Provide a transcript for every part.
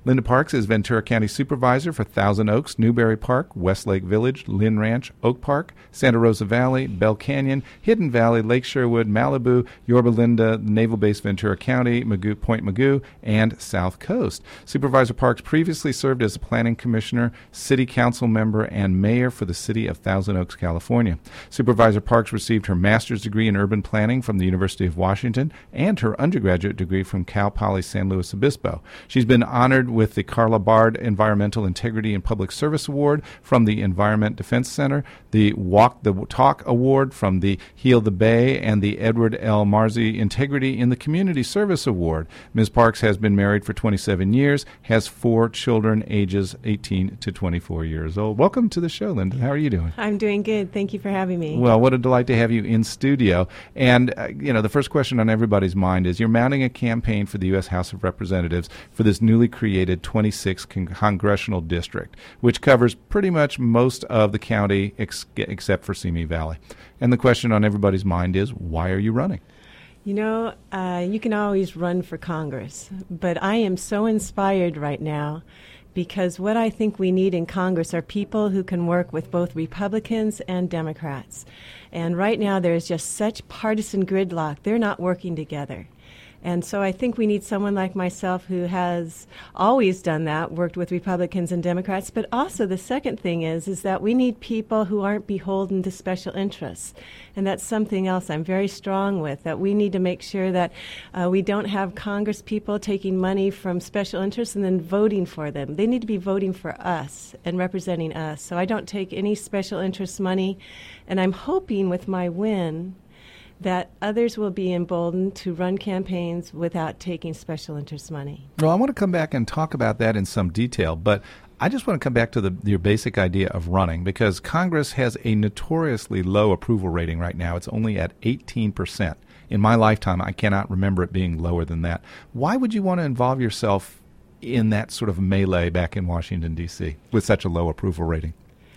Linda Parks is Ventura County Supervisor for Thousand Oaks, Newberry Park, Westlake Village, Lynn Ranch, Oak Park, Santa Rosa Valley, Bell Canyon, Hidden Valley, Lake Sherwood, Malibu, Yorba Linda, Naval Base Ventura County, Point Magoo, and South Coast. Supervisor Parks previously served as a planning commissioner, city council member, and mayor for the city of Thousand Oaks, California. Supervisor Parks received her master's degree in urban planning from the University of Washington and her undergraduate degree from Cal Poly San Luis Obispo. She's been honored with the Carla Bard Environmental Integrity and Public Service Award from the Environment Defense Center, the Walk the Talk Award from the Heal the Bay, and the Edward L. Marzi Integrity in the Community Service Award. Ms. Parks has been married for 27 years, has 4 children ages 18 to 24 years old. Welcome to the show, Linda. How are you doing? I'm doing good. Thank you for having me. Well, what a delight to have you in studio. And, the first question on everybody's mind is you're mounting a campaign for the U.S. House of Representatives for this newly created 26th Congressional District, which covers pretty much most of the county except for Simi Valley. And the question on everybody's mind is, why are you running? You can always run for Congress, but I am so inspired right now because what I think we need in Congress are people who can work with both Republicans and Democrats. And right now there is just such partisan gridlock. They're not working together. And so I think we need someone like myself who has always done that, worked with Republicans and Democrats. But also the second thing is that we need people who aren't beholden to special interests. And that's something else I'm very strong with, that we need to make sure that we don't have Congress people taking money from special interests and then voting for them. They need to be voting for us and representing us. So I don't take any special interest money. And I'm hoping with my win that others will be emboldened to run campaigns without taking special interest money. Well, I want to come back and talk about that in some detail, but I just want to come back to your basic idea of running, because Congress has a notoriously low approval rating right now. It's only at 18%. In my lifetime, I cannot remember it being lower than that. Why would you want to involve yourself in that sort of melee back in Washington, D.C. with such a low approval rating?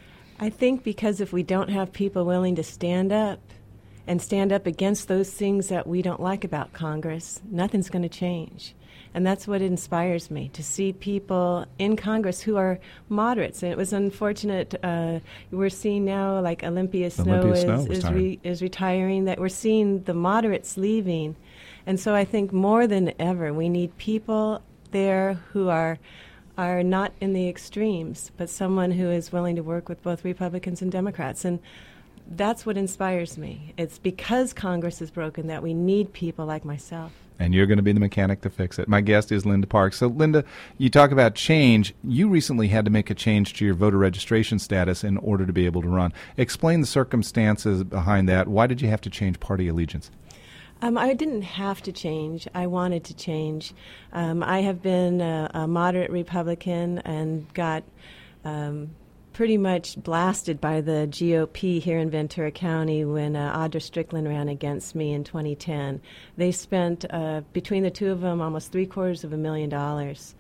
I think because if we don't have people willing to stand up against those things that we don't like about Congress, nothing's going to change. And that's what inspires me, to see people in Congress who are moderates. And it was unfortunate. We're seeing now, like Olympia Snowe is retiring, that we're seeing the moderates leaving. And so I think more than ever, we need people there who are not in the extremes, but someone who is willing to work with both Republicans and Democrats. And that's what inspires me. It's because Congress is broken that we need people like myself. And you're going to be the mechanic to fix it. My guest is Linda Parks. So, Linda, you talk about change. You recently had to make a change to your voter registration status in order to be able to run. Explain the circumstances behind that. Why did you have to change party allegiance? I didn't have to change. I wanted to change. I have been a moderate Republican and got pretty much blasted by the GOP here in Ventura County when Audra Strickland ran against me in 2010. They spent, between the two of them, almost $750,000.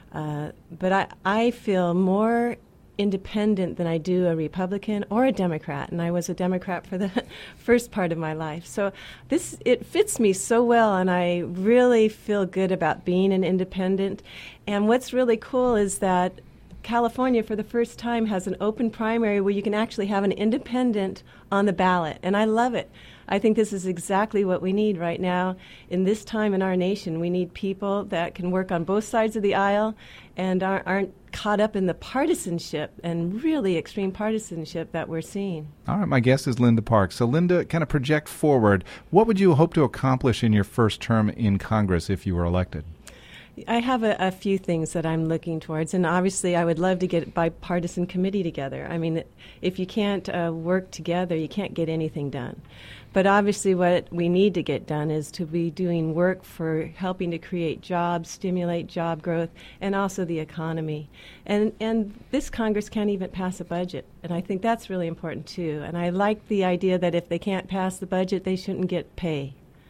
But I feel more independent than I do a Republican or a Democrat, and I was a Democrat for the first part of my life. So it fits me so well, and I really feel good about being an independent. And what's really cool is that California, for the first time, has an open primary where you can actually have an independent on the ballot, and I love it. I think this is exactly what we need right now in this time in our nation. We need people that can work on both sides of the aisle and aren't caught up in the partisanship and really extreme partisanship that we're seeing. All right, my guest is Linda Parks. So, Linda, kind of project forward. What would you hope to accomplish in your first term in Congress if you were elected? I have a few things that I'm looking towards, and obviously I would love to get a bipartisan committee together. I mean, if you can't work together, you can't get anything done. But obviously what we need to get done is to be doing work for helping to create jobs, stimulate job growth, and also the economy. And this Congress can't even pass a budget, and I think that's really important too. And I like the idea that if they can't pass the budget, they shouldn't get pay.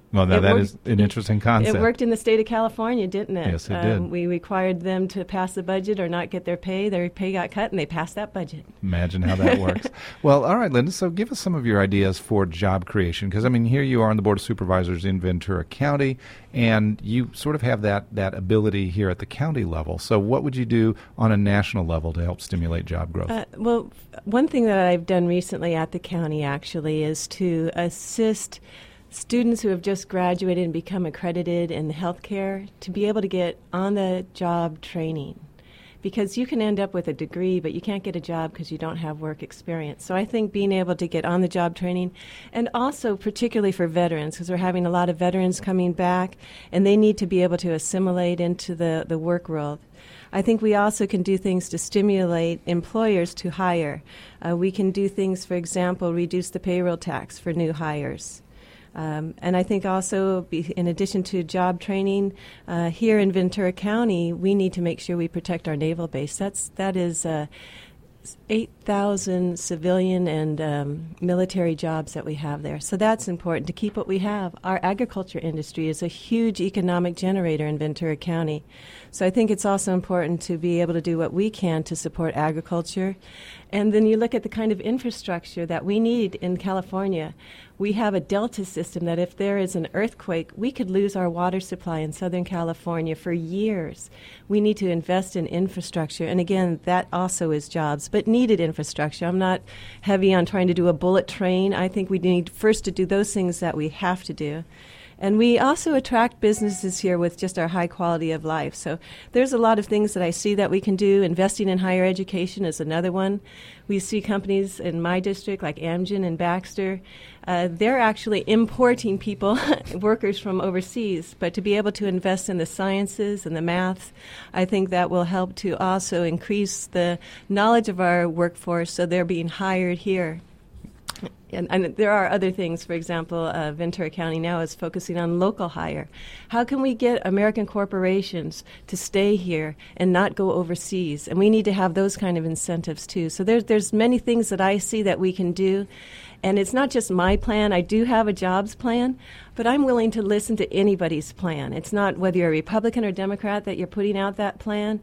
Well, now that is an interesting concept. It worked in the state of California, didn't it? Yes, it did. We required them to pass the budget or not get their pay. Their pay got cut, and they passed that budget. Imagine how that works. Well, all right, Linda, so give us some of your ideas for job creation, because, I mean, here you are on the Board of Supervisors in Ventura County, and you sort of have that ability here at the county level. So what would you do on a national level to help stimulate job growth? Well, one thing that I've done recently at the county, actually, is to assist students who have just graduated and become accredited in healthcare to be able to get on-the-job training. Because you can end up with a degree, but you can't get a job because you don't have work experience. So I think being able to get on-the-job training, and also particularly for veterans, because we're having a lot of veterans coming back, and they need to be able to assimilate into the work world. I think we also can do things to stimulate employers to hire. We can do things, for example, reduce the payroll tax for new hires. And I think also, in addition to job training, here in Ventura County, we need to make sure we protect our naval base. That is 8,000 civilian and military jobs that we have there. So that's important to keep what we have. Our agriculture industry is a huge economic generator in Ventura County. So I think it's also important to be able to do what we can to support agriculture. And then you look at the kind of infrastructure that we need in California. We have a delta system that if there is an earthquake, we could lose our water supply in Southern California for years. We need to invest in infrastructure. And again, that also is jobs, but needed infrastructure. I'm not heavy on trying to do a bullet train. I think we need first to do those things that we have to do. And we also attract businesses here with just our high quality of life. So there's a lot of things that I see that we can do. Investing in higher education is another one. We see companies in my district like Amgen and Baxter. They're actually importing people, workers from overseas. But to be able to invest in the sciences and the maths, I think that will help to also increase the knowledge of our workforce so they're being hired here. And there are other things. For example, Ventura County now is focusing on local hire. How can we get American corporations to stay here and not go overseas? And we need to have those kind of incentives, too. So there's many things that I see that we can do. And it's not just my plan. I do have a jobs plan, but I'm willing to listen to anybody's plan. It's not whether you're a Republican or Democrat that you're putting out that plan.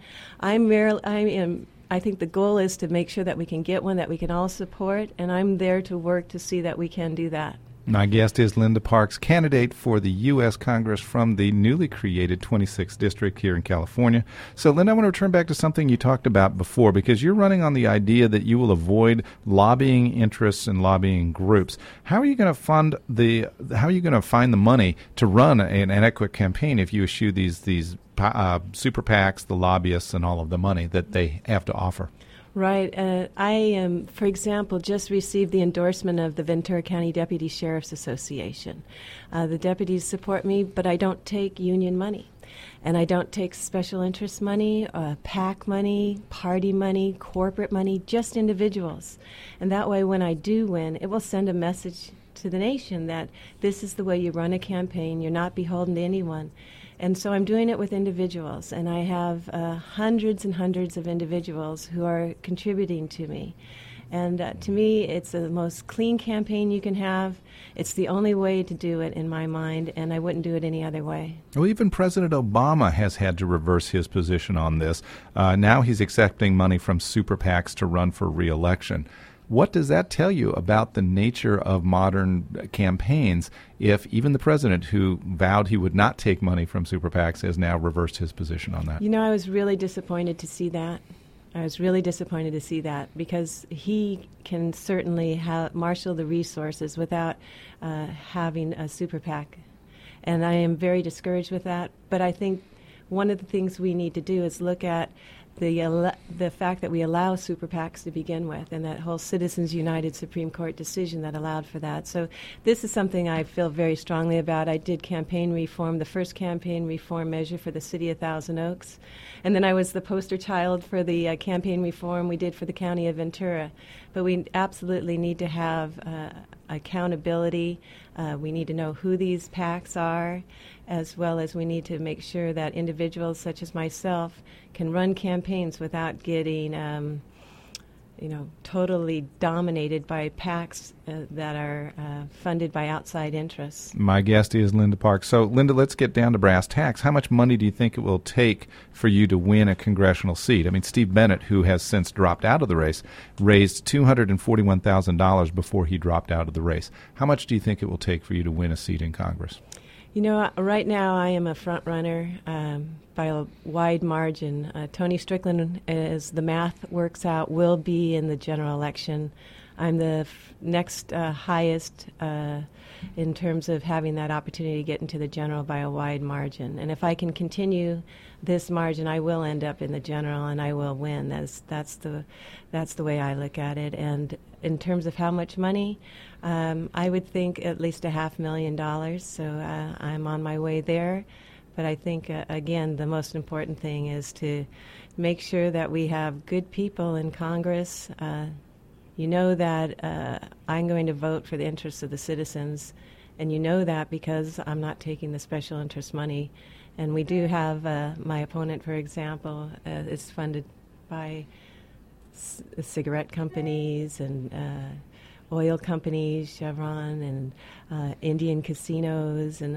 I think the goal is to make sure that we can get one that we can all support, and I'm there to work to see that we can do that. My guest is Linda Parks, candidate for the U.S. Congress from the newly created 26th District here in California. So, Linda, I want to return back to something you talked about before, because you're running on the idea that you will avoid lobbying interests and lobbying groups. How are you going to find the money to run an adequate campaign if you eschew these super PACs, the lobbyists, and all of the money that they have to offer? Right. I, for example, just received the endorsement of the Ventura County Deputy Sheriff's Association. The deputies support me, but I don't take union money. And I don't take special interest money, PAC money, party money, corporate money, just individuals. And that way, when I do win, it will send a message to the nation that this is the way you run a campaign. You're not beholden to anyone. And so I'm doing it with individuals, and I have hundreds and hundreds of individuals who are contributing to me. And to me, it's the most clean campaign you can have. It's the only way to do it in my mind, and I wouldn't do it any other way. Well, even President Obama has had to reverse his position on this. Now he's accepting money from super PACs to run for re-election. What does that tell you about the nature of modern campaigns if even the president, who vowed he would not take money from super PACs, has now reversed his position on that? You know, I was really disappointed to see that. Because he can certainly marshal the resources without having a super PAC. And I am very discouraged with that. But I think one of the things we need to do is look at the fact that we allow super PACs to begin with, and that whole Citizens United Supreme Court decision that allowed for that. So this is something I feel very strongly about. I did campaign reform, the first campaign reform measure for the city of Thousand Oaks, and then I was the poster child for the campaign reform we did for the county of Ventura. But we absolutely need to have accountability. We need to know who these PACs are, as well as we need to make sure that individuals such as myself can run campaigns without getting totally dominated by PACs that are funded by outside interests. My guest is Linda Parks. So, Linda, let's get down to brass tacks. How much money do you think it will take for you to win a congressional seat? I mean, Steve Bennett, who has since dropped out of the race, raised $241,000 before he dropped out of the race. How much do you think it will take for you to win a seat in Congress? Right now I am a front runner by a wide margin. Tony Strickland, as the math works out, will be in the general election. I'm the next highest in terms of having that opportunity to get into the general by a wide margin. And if I can continue this margin, I will end up in the general and I will win. That's the way I look at it. And in terms of how much money, I would think at least $500,000. So I'm on my way there. But I think, again, the most important thing is to make sure that we have good people in Congress. You know that I'm going to vote for the interests of the citizens, and you know that because I'm not taking the special interest money. And we do have my opponent, for example, is funded by cigarette companies and oil companies, Chevron, and Indian casinos. And,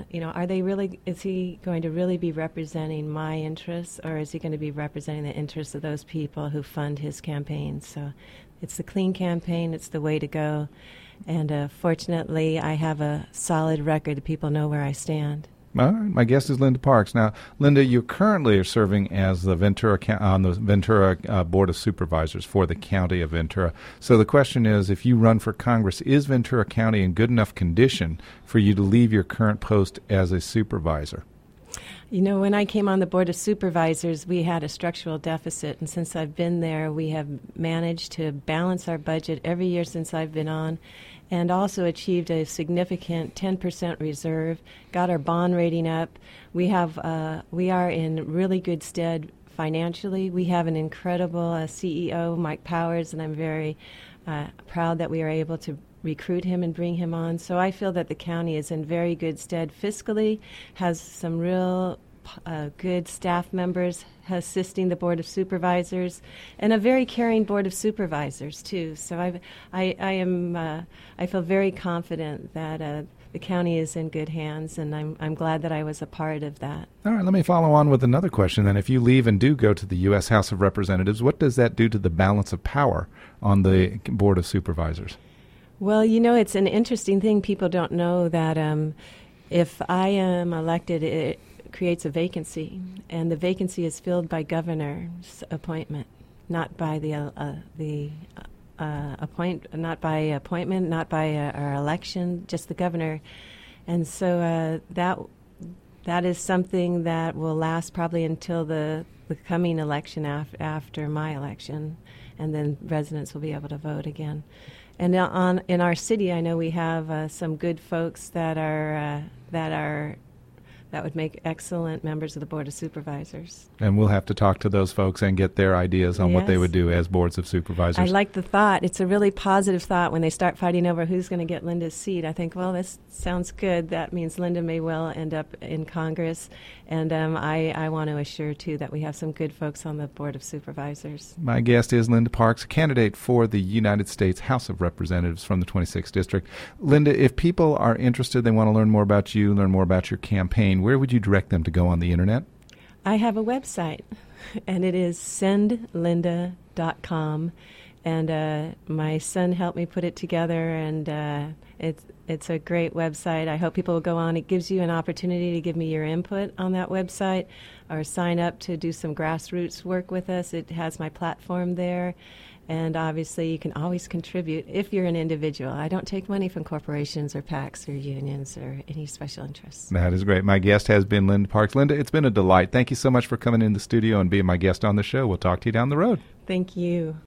is he going to really be representing my interests, or is he going to be representing the interests of those people who fund his campaign? So it's the clean campaign. It's the way to go. And fortunately, I have a solid record. The people know where I stand. All right. My guest is Linda Parks. Now, Linda, you currently are serving as the on the Ventura Board of Supervisors for the County of Ventura. So the question is, if you run for Congress, is Ventura County in good enough condition for you to leave your current post as a supervisor? When I came on the Board of Supervisors, we had a structural deficit, and since I've been there, we have managed to balance our budget every year since I've been on, and also achieved a significant 10% reserve, got our bond rating up. We are in really good stead financially. We have an incredible CEO, Mike Powers, and I'm very proud that we are able to recruit him and bring him on. So I feel that the county is in very good stead fiscally, has some real good staff members assisting the Board of Supervisors, and a very caring Board of Supervisors too. So I feel very confident that the county is in good hands, and I'm glad that I was a part of that. All right, let me follow on with another question then. If you leave and do go to the U.S. House of Representatives, what does that do to the balance of power on the Board of Supervisors? Well, it's an interesting thing. People don't know that if I am elected, it creates a vacancy, and the vacancy is filled by governor's appointment, not by not by appointment, not by our election, just the governor. And so that is something that will last probably until the coming election after my election, and then residents will be able to vote again. And in our city, I know we have some good folks that would make excellent members of the Board of Supervisors. And we'll have to talk to those folks and get their ideas on what they would do as boards of supervisors. I like the thought. It's a really positive thought when they start fighting over who's going to get Linda's seat. I think, well, this sounds good. That means Linda may well end up in Congress. And I want to assure, too, that we have some good folks on the Board of Supervisors. My guest is Linda Parks, a candidate for the United States House of Representatives from the 26th District. Linda, if people are interested, they want to learn more about you, learn more about your campaign, where would you direct them to go on the Internet? I have a website, and it is sendlinda.com. And my son helped me put it together, and it's a great website. I hope people will go on. It gives you an opportunity to give me your input on that website or sign up to do some grassroots work with us. It has my platform there. And obviously, you can always contribute if you're an individual. I don't take money from corporations or PACs or unions or any special interests. That is great. My guest has been Linda Parks. Linda, it's been a delight. Thank you so much for coming in the studio and being my guest on the show. We'll talk to you down the road. Thank you.